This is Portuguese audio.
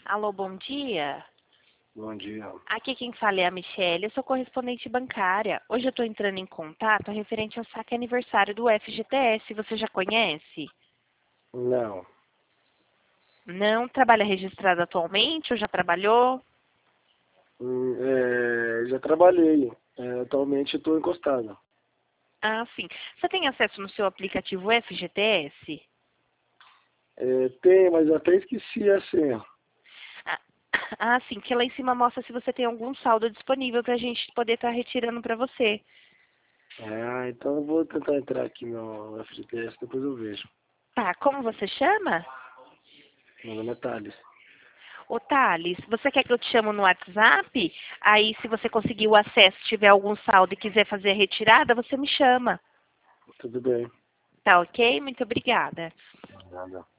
Alô, bom dia. Bom dia. Aqui quem fala é a Michelle, eu sou correspondente bancária. Hoje eu estou entrando em contato referente ao saque aniversário do FGTS. Você já conhece? Não, Não trabalha registrado atualmente ou já trabalhou? já trabalhei. Atualmente estou encostado. Ah, sim. Você tem acesso no seu aplicativo FGTS? Tem, mas até esqueci a senha. Ah, sim, que lá em cima mostra se você tem algum saldo disponível para a gente poder estar retirando para você. Então eu vou tentar entrar aqui no FGTS, depois eu vejo. Tá, como você chama? Meu nome é Thales. Ô, Thales, você quer que eu te chamo no WhatsApp? Aí, se você conseguir o acesso, tiver algum saldo e quiser fazer a retirada, você me chama. Tudo bem. Tá ok? Muito obrigada. Nada.